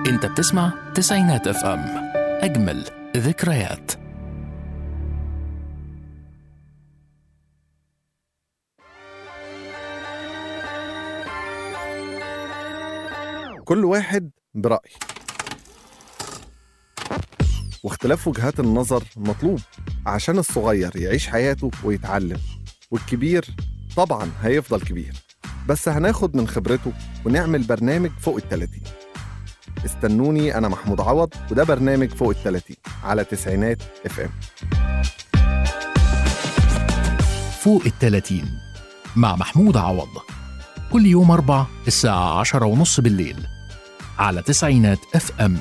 انت بتسمع تسعينات اف ام، اجمل ذكريات. كل واحد برأي، واختلاف وجهات النظر مطلوب عشان الصغير يعيش حياته ويتعلم، والكبير طبعا هيفضل كبير بس هناخد من خبرته ونعمل برنامج فوق ال30. استنوني، أنا محمود عوض وده برنامج فوق ال30 على تسعينات اف ام. فوق ال30 مع محمود عوض، كل يوم 4 الساعة 10:30 بالليل على تسعينات اف ام.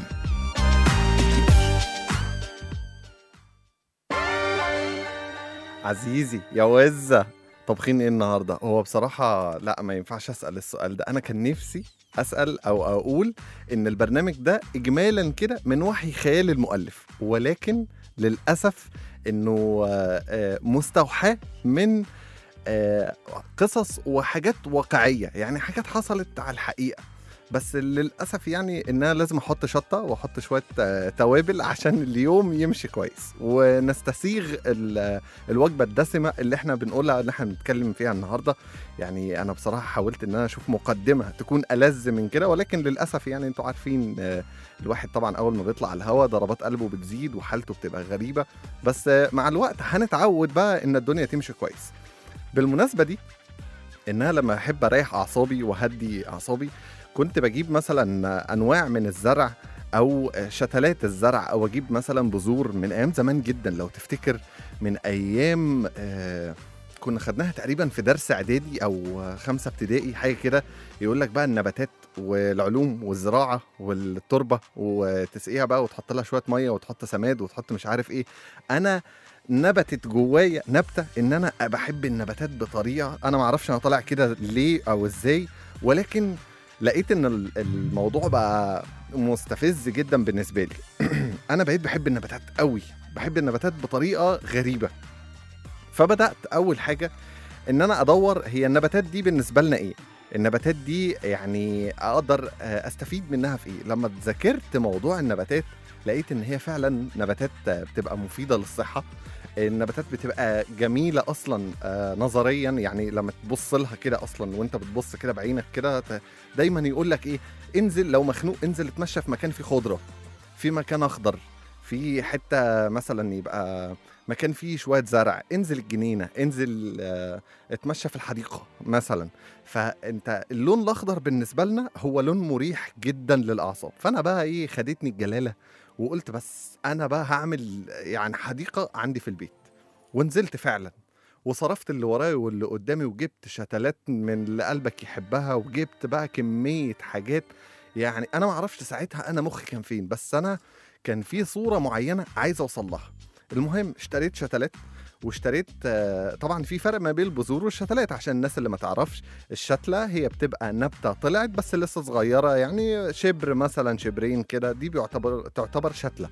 عزيزي يا وزة، طبخين ايه النهاردة؟ هو بصراحة لا، ما ينفعش أسأل السؤال ده. أنا كان نفسي أسأل أو أقول إن البرنامج ده إجمالا كده من وحي خيال المؤلف، ولكن للأسف إنه مستوحى من قصص وحاجات واقعية، يعني حاجات حصلت على الحقيقة. بس للأسف يعني إنها لازم أحط شطة وأحط شوية توابل عشان اليوم يمشي كويس ونستسيغ الوجبة الدسمة اللي احنا بنقولها، اللي احنا بنتكلم فيها النهاردة. يعني أنا بصراحة حاولت إن أنا أشوف مقدمة تكون ألذ من كده، ولكن للأسف يعني أنتوا عارفين الواحد طبعا أول ما بيطلع على الهوا ضربات قلبه بتزيد وحالته بتبقى غريبة. بس مع الوقت هنتعود بقى إن الدنيا تمشي كويس. بالمناسبة دي، إنها لما أحب أريح أعصابي وهدي أعصابي كنت بجيب مثلا أنواع من الزرع أو شتلات الزرع، أو أجيب مثلا بذور من أيام زمان جدا. لو تفتكر من أيام كنا خدناها تقريبا في درس إعدادي أو 5 ابتدائي حاجة كده، يقول لك بقى النباتات والعلوم والزراعة والتربة، وتسقيها بقى وتحط لها شوية مية وتحط سماد وتحط مش عارف إيه. أنا نبتت جوايا نبتة إن أنا بحب النباتات بطريقة أنا معرفش أنا طالع كده ليه أو إزاي، ولكن لقيت ان الموضوع بقى مستفز جدا بالنسبه لي. انا بقيت بحب النباتات قوي، بحب النباتات بطريقه غريبه. فبدات اول حاجه ان انا ادور هي النباتات دي بالنسبه لنا ايه، النباتات دي يعني اقدر استفيد منها في ايه. لما ذاكرت موضوع النباتات لقيت ان هي فعلا نباتات بتبقى مفيده للصحه. النباتات بتبقى جميلة أصلا نظريا، يعني لما تبص لها كده أصلا وانت بتبص كده بعينك كده دايما يقول لك إيه، انزل لو مخنوق انزل اتمشى في مكان فيه خضرة، في مكان أخضر، في حتة مثلا يبقى مكان فيه شوية زرع، انزل الجنينة، انزل اتمشى في الحديقة مثلا. فانت اللون الأخضر بالنسبة لنا هو لون مريح جدا للأعصاب. فأنا بقى إيه، خدتني الجلالة وقلت بس أنا بقى هعمل يعني حديقة عندي في البيت. ونزلت فعلا وصرفت اللي وراي واللي قدامي، وجبت شتلات من اللي قلبك يحبها، وجبت بقى كمية حاجات. يعني أنا معرفش ساعتها أنا مخي كان فين، بس أنا كان في صورة معينة عايز أوصل لها. المهم اشتريت شتلات، واشتريت طبعا في فرق ما بين البذور والشتلات عشان الناس اللي ما تعرفش. الشتلة هي بتبقى نبتة طلعت بس لسه صغيرة، يعني شبر مثلا شبرين كده، دي تعتبر شتلة.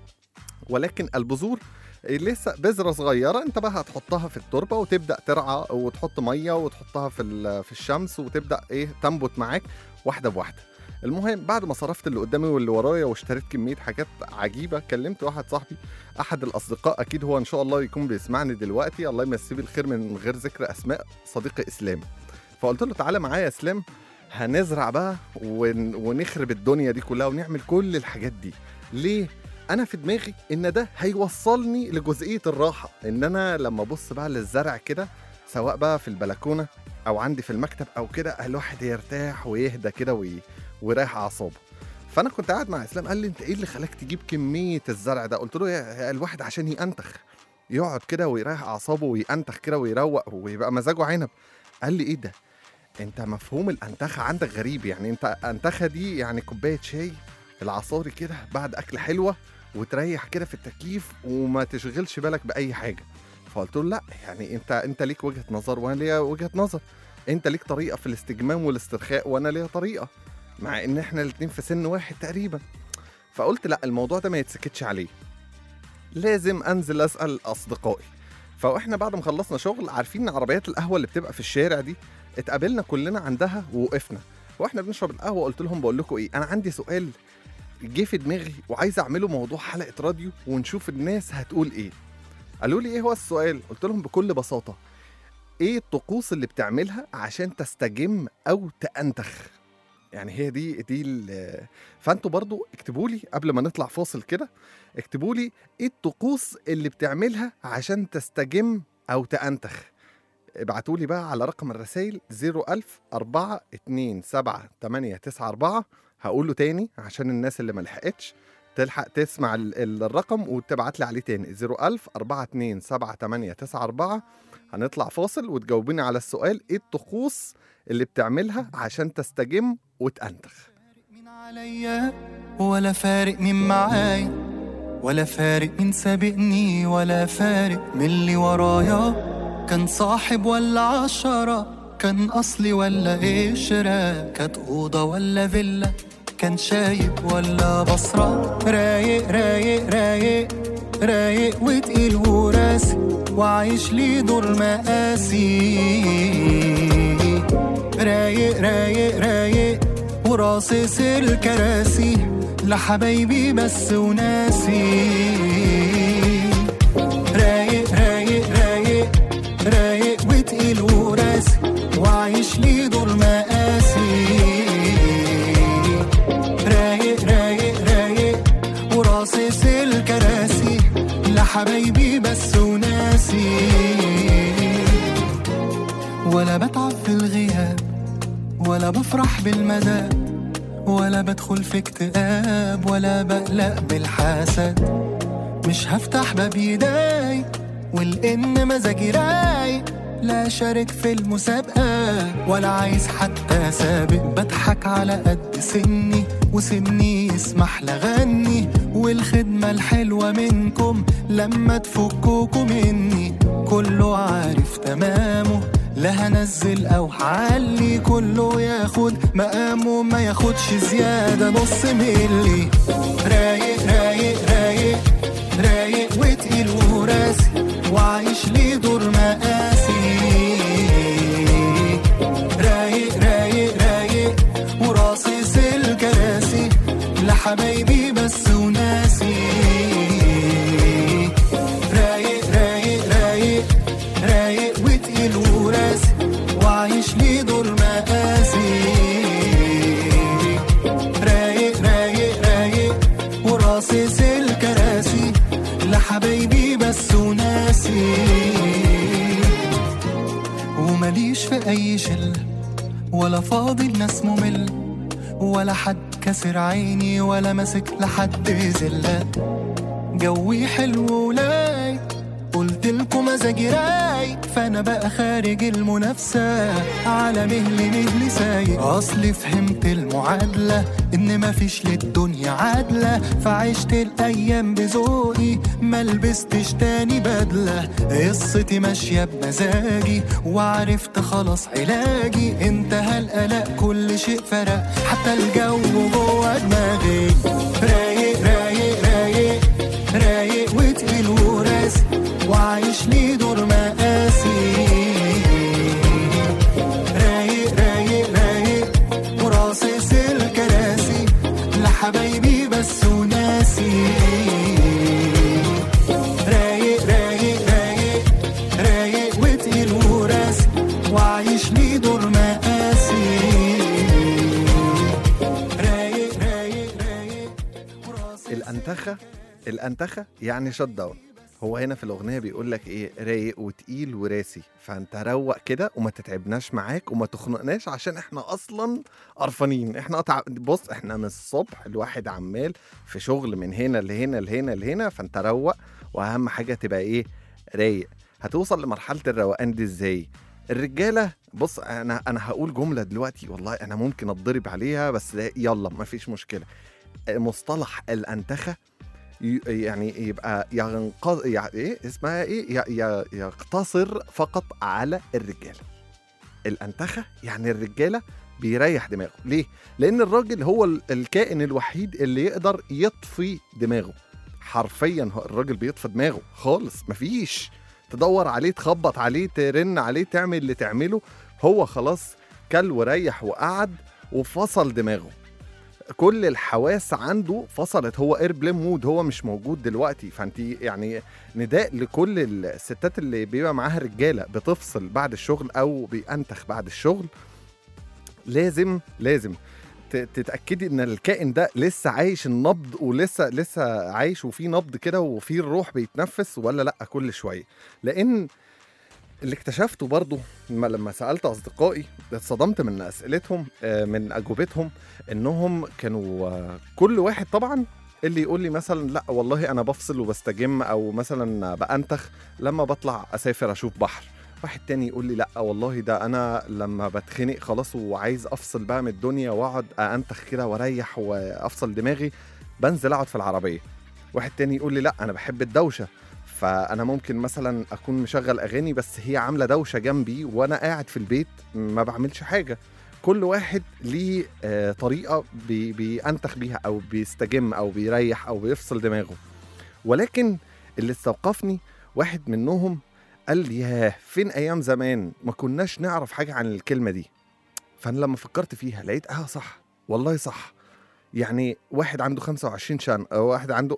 ولكن البذور لسه بذرة صغيرة، انت بقى هتحطها في التربة وتبدأ ترعى وتحط مية وتحطها في الشمس وتبدأ ايه تنبت معاك واحدة بواحدة. المهم بعد ما صرفت اللي قدامي واللي ورايا واشتريت كمية حاجات عجيبة، كلمت واحد صاحبي أحد الأصدقاء، أكيد هو إن شاء الله يكون بيسمعني دلوقتي، الله يمسيه بالخير من غير ذكر أسماء، صديقي إسلام. فقلت له تعالى معايا يا إسلام، هنزرع بقى ونخرب الدنيا دي كلها ونعمل كل الحاجات دي. ليه؟ أنا في دماغي إن ده هيوصلني لجزئية الراحة، إن أنا لما أبص بقى للزرع كده سواء بقى في البلكونة أو عندي في المكتب أو كده، الواحد يرتاح ويهدى كده ويريح أعصابه. فأنا كنت قاعد مع إسلام، قال لي أنت إيه اللي خلاك تجيب كمية الزرع ده؟ قلت له يا الواحد عشان ينتخ، يقعد كده ويريح أعصابه وينتخ كده ويروق ويبقى مزاجه عنب. قال لي إيه ده؟ أنت مفهوم الأنتخة عندك غريب، يعني أنت أنتخة دي يعني كوباية شاي العصاري كده بعد أكل حلوة وتريح كده في التكييف وما تشغلش بالك بأي حاجة. فقلت له لا، يعني انت ليك وجهة نظر وانا ليا وجهة نظر، انت ليك طريقة في الاستجمام والاسترخاء وانا ليا طريقة، مع ان احنا الاتنين في سن واحد تقريبا. فقلت لا، الموضوع ده ما يتسكتش عليه، لازم انزل اسأل اصدقائي. فاحنا بعد ما خلصنا شغل، عارفين عربيات القهوة اللي بتبقى في الشارع دي، اتقابلنا كلنا عندها ووقفنا واحنا بنشرب القهوة. قلت لهم بقول لكم ايه، انا عندي سؤال جه في دماغي وعايز اعمله موضوع حلقه راديو ونشوف الناس هتقول ايه. قالوا لي ايه هو السؤال؟ قلت لهم بكل بساطه، ايه الطقوس اللي بتعملها عشان تستجم او تأنتخ؟ يعني هي دي فانتوا برضو اكتبوا لي قبل ما نطلع فاصل كده، اكتبوا لي ايه الطقوس اللي بتعملها عشان تستجم او تأنتخ. ابعتوا لي بقى على رقم الرسائل 010427894. هقوله تاني عشان الناس اللي ما لحقتش تلحق تسمع الرقم وتبعت لي عليه تاني، 010427894. هنطلع فاصل وتجاوبيني على السؤال، ايه الطقوس اللي بتعملها عشان تستجم وتأنتخ؟ من عليا ولا فارق من معايا، ولا فارق من سابقني، ولا فارق من اللي ورايا. كان صاحب ولا عشرة، كان أصلي ولا قشرة، كانت أوضة ولا فيلا، كان شايب ولا بصرة. رايق رايق رايق رايق وتقيل وراسي، وعايش لي دور مقاسي. رايق رايق رايق وراصص الكراسي، لحبايبي بس وناسي. رايق رايق رايق رايق وتقيل وراسي، وعايش لي دور مقاسي. رايق رايق رايق وراصص الكراسي، لحبايبي بس وناسي. ولا بتعب في الغياب، ولا بفرح بالمداد، ولا بدخل في اكتئاب، ولا بقلق بالحسد. مش هفتح باب يداي والإن مزاجي رايق، لا شارك في المسابقة ولا عايز حتى سابق. بضحك على قد سني وسني يسمح لغني، والخدمة الحلوة منكم لما تفكوكوا مني. كله عارف تمامه، لا هنزل او هعلي، كله ياخد مقامه ما ياخدش زيادة نص ملي. رايق رايق رايق رايق وتقيل وراسي، وعايش لي دور مقاسي. رايق رايق رايق وراصص الكراسي، لحبايبي بس وناسي. رايق رايق رايق رايق وتقيل وراسي، وعايش لي دور مقاسي. رايق رايق رايق وراصص الكراسي، لحبايبي بس وناسي. ومليش في اي شله، ولا فاضي الناس ممل، ولا حد كسر عيني، ولا ماسك لحد زله. جوي حلو ولاي، قلت لكم مزاجي رايق، فانا بقى خارج المنافسه على مهلي سايق. اصلي فهمت المعادله ان مفيش للدنيا عادله، فعشت الايام بذوقي ما لبستش تاني بدله. قصتي ماشيه بمزاجي وعرفت خلاص علاجي، انتهى القلق كل شيء فرق، حتى الجو جوه دماغي. رايق رايق رايق رايق وتقيل وراسي، وعايش لي دور مقاسي. رايق رايق رايق وراصص الكراسي، لحبايبي بس وناسي. رايق رايق رايق رايق وتقيل وراسي، وعايش لي دور مقاسي. رايق رايق رايق وراصص الأنتخة يعني شت داون. هو هنا في الأغنية بيقول لك إيه؟ رايق وتقيل وراسي، فأنت روق كده وما تتعبناش معاك وما تخنقناش، عشان إحنا أصلا قرفانين. إحنا بص، إحنا من الصبح الواحد عمال في شغل من هنا لهنا لهنا لهنا، فأنت روق. وأهم حاجة تبقى إيه؟ رايق. هتوصل لمرحلة الروقان دي إزاي؟ الرجالة بص، أنا هقول جملة دلوقتي والله أنا ممكن أتضرب عليها، بس يلا ما فيش مشكلة. مصطلح الأنتخة يعني يبقى يقتصر فقط على الرجالة. الأنتخة يعني الرجالة بيريح دماغه. ليه؟ لأن الراجل هو الكائن الوحيد اللي يقدر يطفي دماغه. حرفيا الراجل بيطفي دماغه خالص، مفيش تدور عليه، تخبط عليه، ترن عليه، تعمل اللي تعمله، هو خلاص كل وريح وقعد وفصل دماغه. كل الحواس عنده فصلت، هو ايربلين مود، هو مش موجود دلوقتي. فانت يعني نداء لكل الستات اللي بيبقى معاها رجاله بتفصل بعد الشغل او بينتخ بعد الشغل، لازم تتاكدي ان الكائن ده لسه عايش النبض، ولسه عايش وفي نبض كده وفي الروح بيتنفس ولا لا كل شويه. لان اللي اكتشفته برضو لما سألت أصدقائي اتصدمت من أسئلتهم، من أجوبتهم، إنهم كانوا كل واحد طبعا اللي يقول لي مثلا لا والله أنا بفصل وبستجم أو مثلا بأنتخ لما بطلع أسافر أشوف بحر. واحد تاني يقول لي لا والله ده أنا لما بتخنق خلاص وعايز أفصل بقى من الدنيا وأقعد أنتخ كده وأريح وأفصل دماغي بنزل أقعد في العربية. واحد تاني يقول لي لا أنا بحب الدوشة، فأنا ممكن مثلا أكون مشغل أغاني بس هي عاملة دوشة جنبي وأنا قاعد في البيت ما بعملش حاجة. كل واحد ليه طريقة بينتخ بيها أو بيستجم أو بيريح أو بيفصل دماغه. ولكن اللي استوقفني واحد منهم قال لي ياه فين أيام زمان ما كناش نعرف حاجة عن الكلمة دي. فأنا لما فكرت فيها لقيت صح والله صح. يعني واحد عنده 25 سنة أو واحد عنده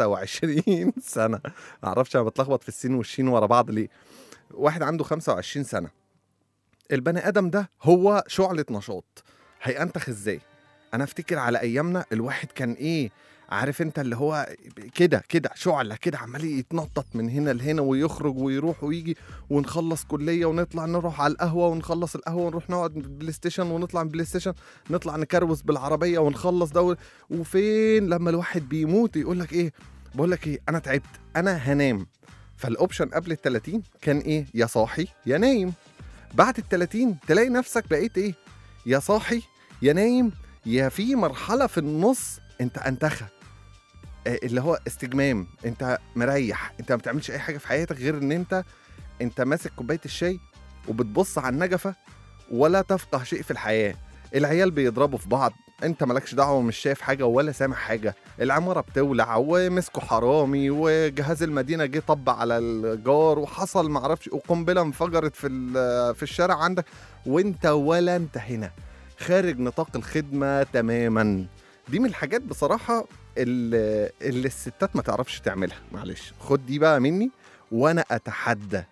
25 سنة، معرفش أنا بتلخبط في السين والشين ورا بعض ليه. واحد عنده 25 سنة، البني آدم ده هو شعلة نشاط، هينتخ إزاي؟ أنا أفتكر على أيامنا الواحد كان إيه، عارف انت اللي هو كده شعلة كده عمال يتنطط من هنا لهنا ويخرج ويروح ويجي، ونخلص كلية ونطلع نروح على القهوة ونخلص القهوة ونروح نقعد بلاي ستيشن ونطلع من بلاي ستيشن نطلع نكروس بالعربية ونخلص ده. وفين لما الواحد بيموت يقول لك ايه، بقول لك ايه انا تعبت انا هنام. فالاوبشن قبل ال30 كان ايه، يا صاحي يا نايم. بعد ال30 تلاقي نفسك بقيت ايه، يا صاحي يا نايم، يا في مرحلة في النص انت انتخى اللي هو استجمام، انت مريح، انت ما بتعملش اي حاجه في حياتك غير ان انت ماسك كوبايه الشاي وبتبص على النجفه ولا تفقه شيء في الحياه. العيال بيضربوا في بعض انت مالكش دعوه ومش شايف حاجه ولا سامع حاجه. العماره بتولع ومسكوا حرامي وجهاز المدينه جه طب على الجار وحصل معرفش وقنبله انفجرت في الشارع عندك وانت ولا انت هنا، خارج نطاق الخدمه تماما. دي من الحاجات بصراحه اللي الستات ما تعرفش تعملها. معلش خد دي بقى مني، وانا اتحدى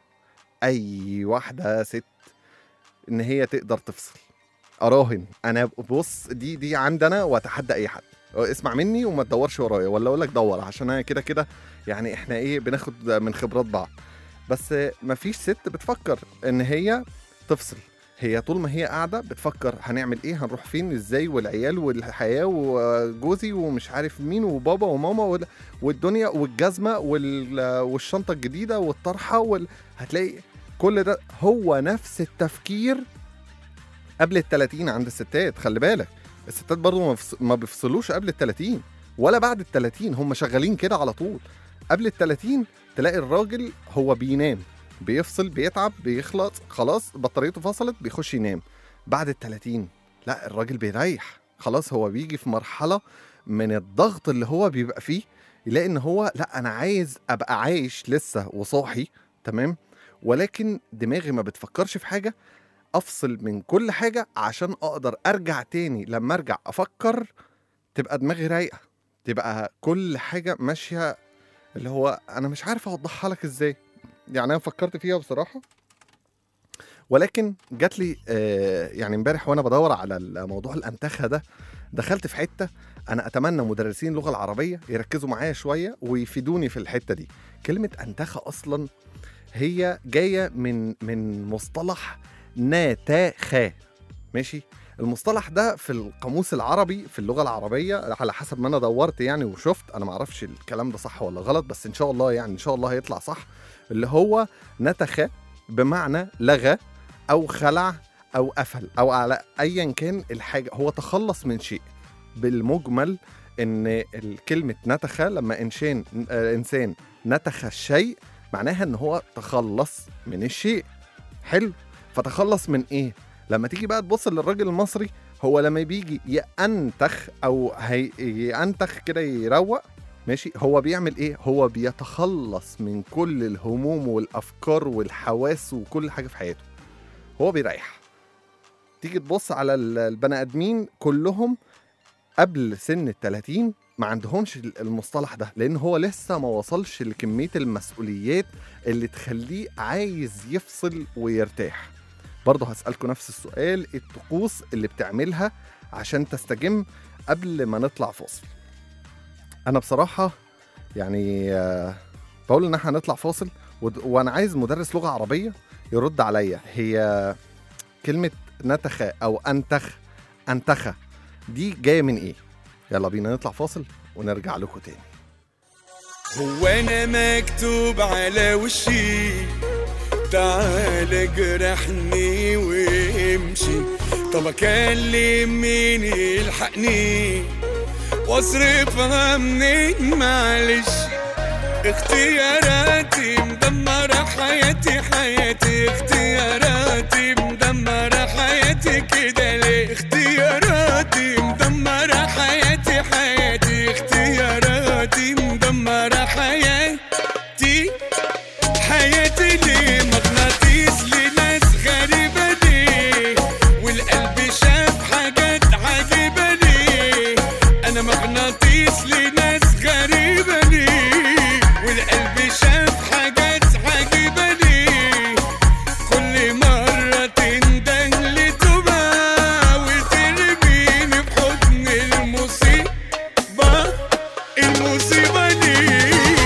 اي واحده ست ان هي تقدر تفصل. اراهن انا بص دي عندنا، واتحدى اي حد اسمع مني وما تدورش ورايا ولا اقول لك دور، عشان انا كده يعني احنا ايه بناخد من خبرات بعض. بس مفيش ست بتفكر ان هي تفصل، هي طول ما هي قاعدة بتفكر هنعمل ايه، هنروح فين ازاي، والعيال والحياة وجوزي ومش عارف مين وبابا وماما والدنيا والجزمة والشنطة الجديدة والطرحة هتلاقي كل ده هو نفس التفكير قبل ال30 عند الستات. خلي بالك الستات برضو ما بيفصلوش قبل ال30 ولا بعد ال30، هم شغالين كده على طول. قبل ال30 تلاقي الراجل هو بينام بيفصل بيتعب بيخلص خلاص بطاريته فصلت بيخش ينام. بعد ال30 لا الراجل بيريح خلاص، هو بيجي في مرحلة من الضغط اللي هو بيبقى فيه يلاقي ان هو لا انا عايز ابقى عايش لسه وصاحي تمام، ولكن دماغي ما بتفكرش في حاجة، افصل من كل حاجة عشان اقدر ارجع تاني. لما ارجع افكر تبقى دماغي رايقة، تبقى كل حاجة ماشية. اللي هو انا مش عارف اوضحها لك ازاي، يعني انا فكرت فيها بصراحه. ولكن جات لي يعني امبارح وانا بدور على الموضوع الانتخه ده دخلت في حته انا اتمنى مدرسين اللغه العربيه يركزوا معايا شويه ويفيدوني في الحته دي. كلمه انتخه اصلا هي جايه من مصطلح ناتخه، ماشي. المصطلح ده في القاموس العربي في اللغه العربيه على حسب ما انا دورت يعني وشفت، انا معرفش الكلام ده صح ولا غلط بس ان شاء الله يعني ان شاء الله هيطلع صح. اللي هو نتخ بمعنى لغى او خلع او قفل او على ايا كان الحاجه، هو تخلص من شيء. بالمجمل ان الكلمه نتخ لما انسان نتخ الشيء معناها ان هو تخلص من الشيء. حلو، فتخلص من ايه؟ لما تيجي بقى تبص للراجل المصري هو لما بيجي ينتخ او ينتخ كده يروق ماشي، هو بيعمل ايه؟ هو بيتخلص من كل الهموم والافكار والحواس وكل حاجه في حياته، هو بيريح. تيجي تبص على البني ادمين كلهم قبل سن ال30 ما عندهمش المصطلح ده، لان هو لسه ما وصلش لكميه المسؤوليات اللي تخليه عايز يفصل ويرتاح. برضه هسألكم نفس السؤال، الطقوس اللي بتعملها عشان تستجم قبل ما نطلع فاصل. انا بصراحه يعني بقول ان احنا هنطلع فاصل وانا عايز مدرس لغه عربيه يرد عليا. هي كلمه نتخه او انتخه دي جايه من ايه؟ يلا بينا نطلع فاصل ونرجع لكم تاني. هو انا مكتوب على وشي تعال جرحني وامشي، طب اكلم مين يلحقني واصرفها منين؟ معلش اختياراتي مدمرة حياتي اختياراتي مدمرة حياتي كده ليه؟ اختياراتي مدمرة حياتي اختياراتي مدمرة حياتي ليه؟ مغناطيس لناس غريبة ليه؟ والقلب شاف حاجات عجيبة ليه؟ أنا مغناطيس لناس غريبة ليه؟ والقلب شاف حاجات عجيبة ليه؟ كل مرة تنده لتوبة وترميني بحضن المصيبة ليه؟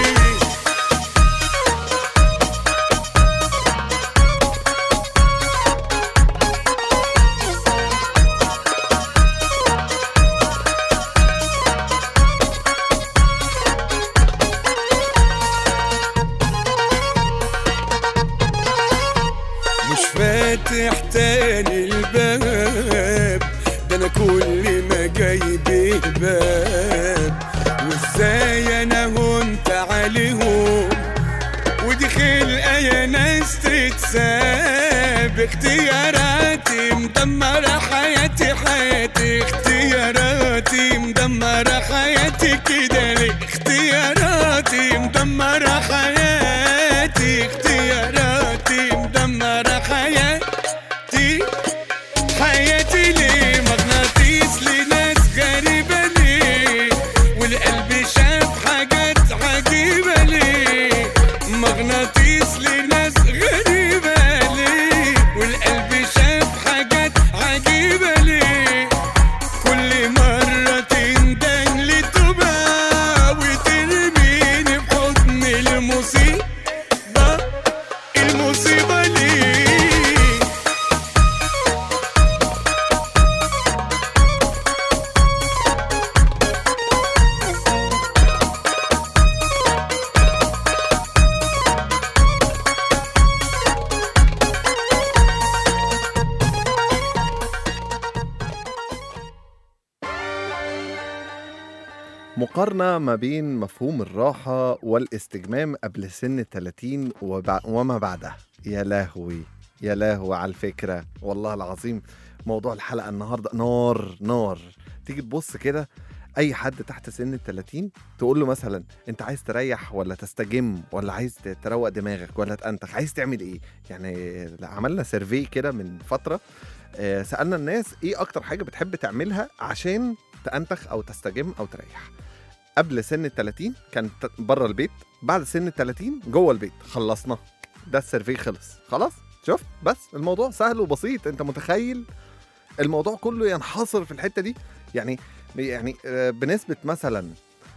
مش فاتح تاني الباب، ده انا كل ما جايب باب، وازاي انا هنت عليهم ودي خلقه يا ناس تتساب. اختياراتي مدمره حياتي اختياراتي مدمره حياتي كده ليه؟ اختياراتي مدمره حياتي اختياراتي مدمره حياتي ليه؟ مغناطيس لناس غريبه ليه؟ والقلب شاف حاجات عجيبه ليه؟ مغناطيس لناس غريبه ليه؟ والقلب شاف حاجات عجيبه ليه؟ كل مره تندن لتوبه وترميني بحضن المصيبه ليه؟ مقارنة ما بين مفهوم الراحة والاستجمام قبل سن 30 وما بعدها. يا لهوي يا لهوي على الفكرة، والله العظيم موضوع الحلقة النهاردة نار. تيجي تبص كده أي حد تحت سن 30 تقول له مثلا أنت عايز تريح ولا تستجم ولا عايز تروق دماغك ولا تأنتخ، عايز تعمل إيه؟ يعني عملنا سيرفي كده من فترة، سألنا الناس إيه أكتر حاجة بتحب تعملها عشان تأنتخ أو تستجم أو تريح. قبل سن 30 كان بره البيت، بعد سن 30 جوه البيت. خلصنا ده السيرفي، خلاص. شفت؟ بس الموضوع سهل وبسيط. انت متخيل الموضوع كله ينحصر في الحتة دي؟ يعني بنسبة مثلا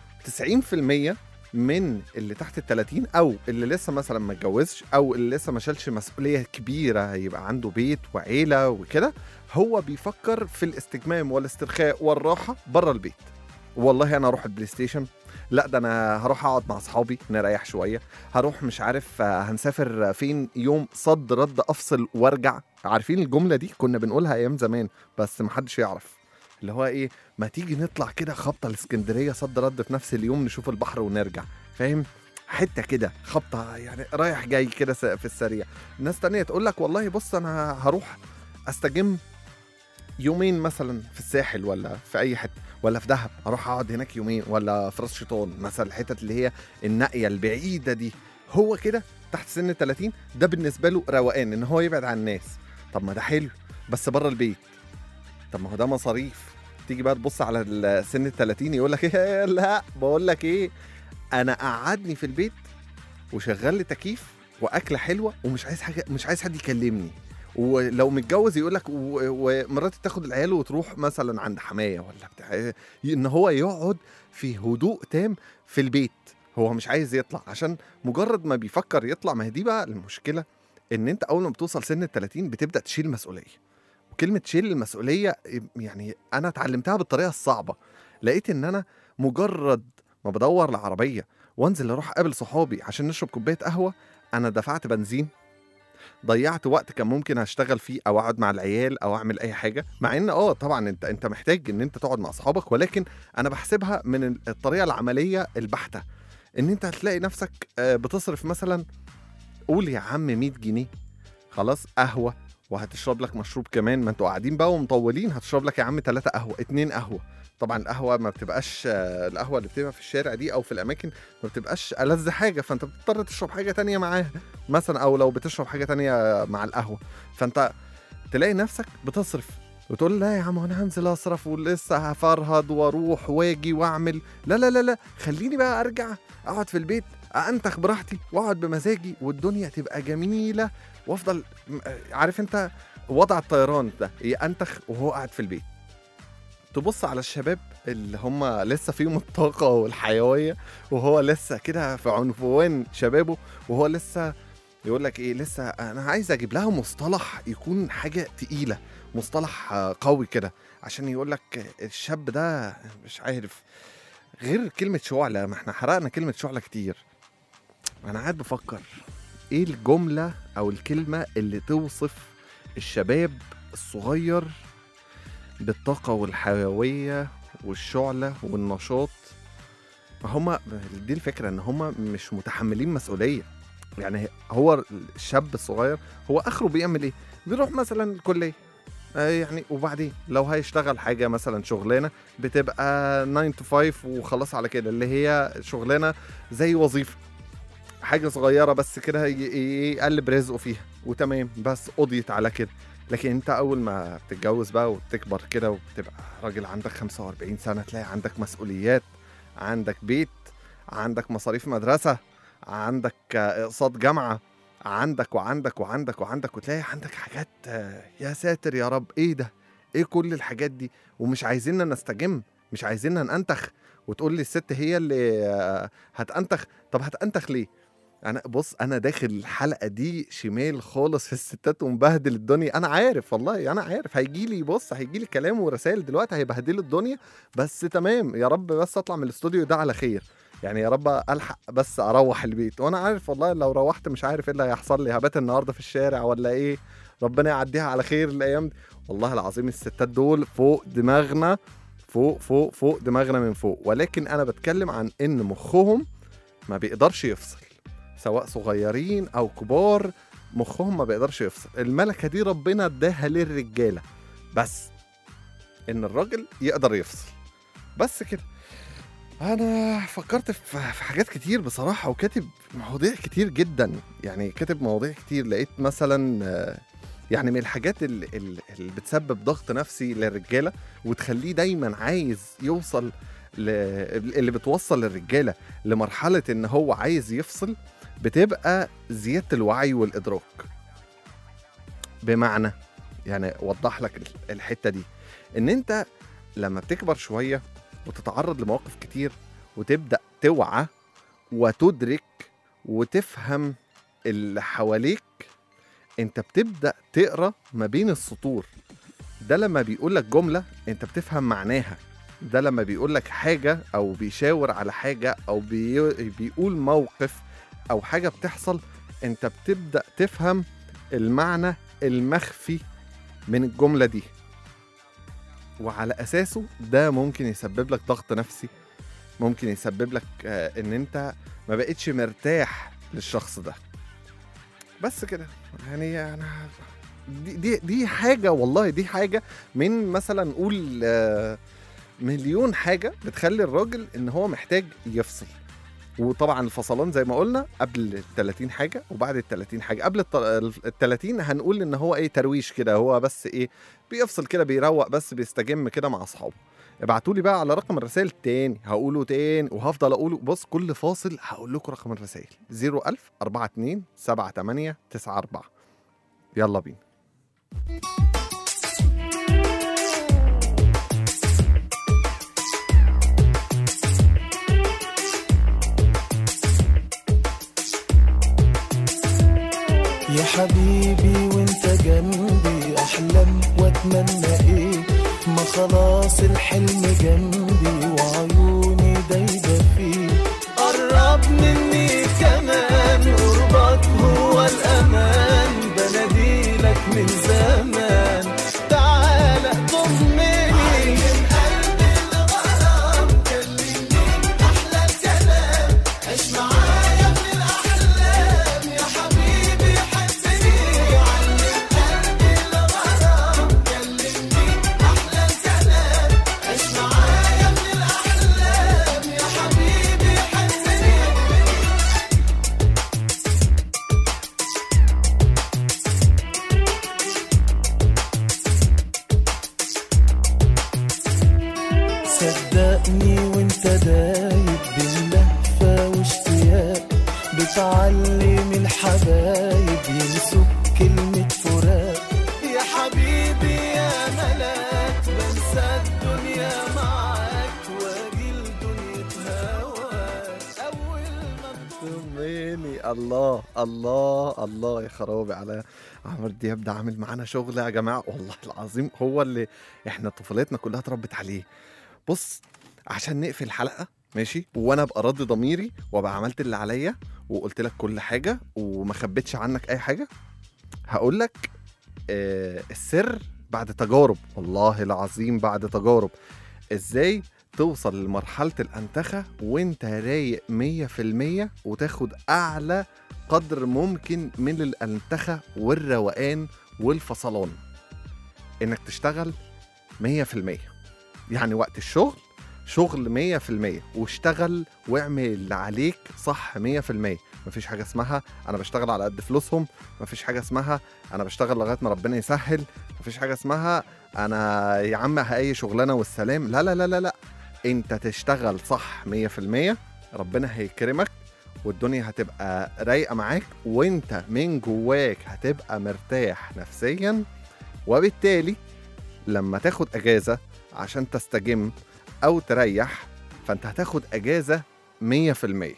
90% من اللي تحت 30 او اللي لسه مثلا ما اتجوزش او اللي لسه ما شالش مسؤولية كبيرة هيبقى عنده بيت وعيلة وكده، هو بيفكر في الاستجمام والاسترخاء والراحة بره البيت. والله انا اروح البلاي ستيشن، لا ده انا هروح اقعد مع اصحابي نريح شويه، هروح مش عارف هنسافر فين يوم صد رد افصل وارجع. عارفين الجمله دي كنا بنقولها ايام زمان بس محدش يعرف، اللي هو ايه، ما تيجي نطلع كده خبطه الاسكندريه صد رد في نفس اليوم نشوف البحر ونرجع، فاهم؟ حته كده خبطه يعني رايح جاي كده في السريع. ناس تانية تقول لك والله بص انا هروح استجم يومين مثلا في الساحل ولا في اي حته ولا في دهب، اروح اقعد هناك يومين، ولا في راس شيطان مثلا، الحتت اللي هي النائيه البعيده دي. هو كده تحت سن 30 ده بالنسبه له روقان ان هو يبعد عن الناس. طب ما ده حلو بس بره البيت، طب ما هو ده مصاريف، تيجي بقى تبص على سن ال30 يقول لك ايه لا بقول لك ايه، انا قعدني في البيت وشغل لي تكييف واكله حلوه ومش عايز حاجه، مش عايز حد يكلمني. ولو متجوز يقول لك ومراتي تاخد العيال وتروح مثلا عند حمايه ولا بتاع، ان هو يقعد في هدوء تام في البيت، هو مش عايز يطلع عشان مجرد ما بيفكر يطلع. ما هي دي بقى المشكله، ان انت اول ما بتوصل سن ال30 بتبدا تشيل المسؤوليه. وكلمه شيل المسؤوليه يعني انا اتعلمتها بالطريقه الصعبه. لقيت ان انا مجرد ما بدور العربيه وانزل اروح اقابل صحابي عشان نشرب كوبايه قهوه، انا دفعت بنزين، ضيعت وقت كان ممكن اشتغل فيه او اقعد مع العيال او اعمل اي حاجه. مع ان طبعا انت محتاج ان انت تقعد مع اصحابك، ولكن انا بحسبها من الطريقه العمليه البحته، ان انت هتلاقي نفسك بتصرف مثلا قول يا عم 100 جنيه خلاص قهوه، وهتشرب لك مشروب كمان، ما انتوا قاعدين بقى ومطولين، هتشرب لك يا عم 3 قهوه 2 قهوه. طبعا القهوه ما بتبقاش القهوه اللي بتبقى في الشارع دي او في الاماكن ما بتبقاش ألذ حاجه، فانت بتضطر تشرب حاجه تانية معاها مثلا، او لو بتشرب حاجه تانية مع القهوه، فانت تلاقي نفسك بتصرف وتقول لا يا عم انا هنزل اصرف ولسه هفرهد واروح واجي واعمل، لا لا لا لا، خليني بقى ارجع اقعد في البيت انتخ براحتي واقعد بمزاجي والدنيا تبقى جميله، وافضل عارف انت وضع الطيران ده ينتخ وهو قاعد في البيت. تبص على الشباب اللي هم لسه فيهم الطاقة والحيوية، وهو لسه كده في عنفوان شبابه، وهو لسه يقول لك ايه، لسه انا عايز اجيب لها مصطلح يكون حاجة تقيلة، مصطلح قوي كده، عشان يقول لك الشاب ده مش عارف غير كلمة شعلة. ما احنا حرقنا كلمة شعلة كتير. انا قاعد بفكر ايه الجملة او الكلمة اللي توصف الشباب الصغير بالطاقة والحيوية والشعلة والنشاط. هما دي الفكرة، ان هما مش متحملين مسؤولية. يعني هو الشاب الصغير هو اخره بيعمل ايه؟ بيروح مثلا الكلية يعني، وبعدين لو هيشتغل حاجة مثلا شغلانة بتبقى 9 to 5 وخلاص على كده، اللي هي شغلانة زي وظيفة حاجة صغيرة بس كده يقلب رزقه فيها وتمام، بس قضيت على كده. لكن انت اول ما بتتجوز بقى وتكبر كده وبتبقى راجل عندك 45 سنة، تلاقي عندك مسؤوليات، عندك بيت، عندك مصاريف مدرسة، عندك اقساط جامعة، عندك وعندك وعندك وعندك، وتلاقي عندك حاجات يا ساتر يا رب ايه ده، ايه كل الحاجات دي، ومش عايزيننا نستجم، مش عايزيننا ننتخ. وتقول لي الست هي اللي هتنتخ. طب هتنتخ ليه؟ انا داخل الحلقه دي شمال خالص في الستات ومبهدل الدنيا. انا عارف والله، انا عارف هيجي لي كلام ورسائل دلوقتي هيبهدلوا الدنيا، بس تمام يا رب بس اطلع من الاستوديو ده على خير، يعني يا رب الحق بس اروح البيت. وانا عارف والله لو روحت مش عارف ايه اللي هيحصل لي، هبات النهارده في الشارع ولا ايه. ربنا يعديها على خير الايام دي. والله العظيم الستات دول فوق دماغنا، فوق دماغنا من فوق. ولكن انا بتكلم عن ان مخهم ما بيقدرش يفصل، سواء صغيرين او كبار، مخهم ما بيقدرش يفصل. الملكه دي ربنا اداها للرجاله، بس ان الراجل يقدر يفصل بس كده. انا فكرت في حاجات كتير بصراحه، وكاتب مواضيع كتير جدا، يعني كاتب مواضيع كتير. لقيت مثلا يعني من الحاجات اللي بتسبب ضغط نفسي للرجاله وتخليه دايما عايز يوصل اللي بتوصل للرجاله لمرحله ان هو عايز يفصل، بتبقى زياده الوعي والادراك. بمعنى يعني وضح لك الحته دي، ان انت لما بتكبر شويه وتتعرض لمواقف كتير وتبدا توعى وتدرك وتفهم اللي حواليك، انت بتبدا تقرا ما بين السطور. ده لما بيقول لك جمله انت بتفهم معناها، ده لما بيقول لك حاجه او بيشاور على حاجه او بيقول موقف او حاجه بتحصل، انت بتبدا تفهم المعنى المخفي من الجمله دي، وعلى اساسه ده ممكن يسبب لك ضغط نفسي، ممكن يسبب لك ان انت ما بقتش مرتاح للشخص ده. بس كده يعني انا دي حاجه، والله دي حاجه من مثلا نقول مليون حاجه بتخلي الراجل ان هو محتاج يفصل. وطبعا الفصلان زي ما قلنا قبل ال30 حاجه وبعد ال30 حاجه. قبل ال30 هنقول ان هو ايه ترويش كده، هو بس ايه بيفصل كده بيروق بس بيستجم كده مع اصحابه. ابعتوا لي بقى على رقم الرسائل تاني، هقوله تاني وهفضل اقوله. بص كل فاصل هقول لكم رقم الرسائل 01000 42 78 94. يلا بينا. يا حبيبي وانت جنبي احلم واتمنى ايه، ما خلاص الحلم جنبي وعيوني دايبه فيه. قرب مني كمان قربك هو الامان، بناديلك من زمان تعالى ضمني. عين قلبي الغرام كلمني احلى الكلام، عيش معايا من الاحلام يا حبيبي حبني. عين قلبي الغرام كلمني احلى الكلام، عيش معايا من الاحلام يا حبيبي حبني. صدقني وانت دايب باللهفة واشتياق، بتعلم الحبايب ينسوا كلمة فراق. يا حبيبي يا ملاك بنسى الدنيا معاك واجي لدنيا هواك أول ما طمني. الله الله الله يا خرابي على عمرو دياب، ده عامل معانا شغل يا جماعه والله العظيم، هو اللي احنا طفولتنا كلها اتربت عليه. بص عشان نقفل الحلقه ماشي وانا ابقى راضي ضميري وابقى عملت اللي عليا وقلت لك كل حاجه وما خبيتش عنك اي حاجه، هقول لك السر بعد تجارب، والله العظيم بعد تجارب، ازاي توصل لمرحله الانتخه وانت رايق 100% وتاخد اعلى قدر ممكن من الانتخه والروقان والفصلان. انك تشتغل 100%، يعني وقت الشغل شغل 100% واشتغل واعمل اللي عليك صح 100%. مفيش حاجة اسمها أنا بشتغل على قد فلوسهم، مفيش حاجة اسمها أنا بشتغل لغاية ما ربنا يسهل، مفيش حاجة اسمها أنا يا عم أي شغلانة والسلام. لا لا لا لا لا، أنت تشتغل صح 100%، ربنا هيكرمك والدنيا هتبقى رايقة معاك وانت من جواك هتبقى مرتاح نفسيا، وبالتالي لما تاخد أجازة عشان تستجم أو تريح فأنت هتاخد أجازة 100%.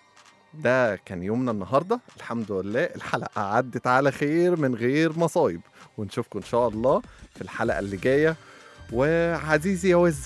ده كان يومنا النهاردة، الحمد لله الحلقة عدت على خير من غير مصايب، ونشوفكم إن شاء الله في الحلقة اللي جاية. وعزيزي يا وز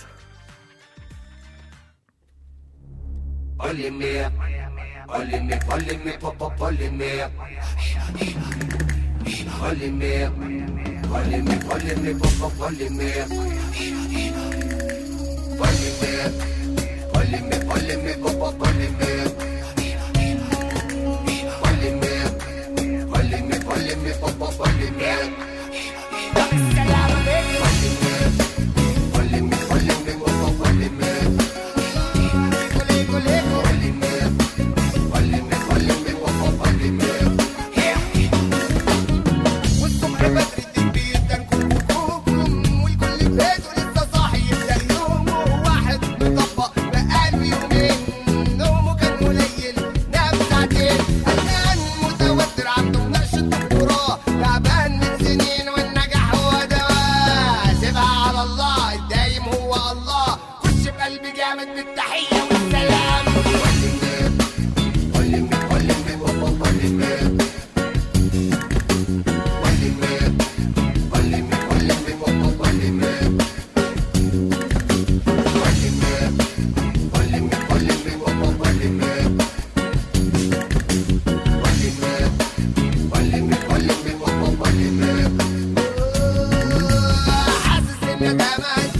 حاسس ان ده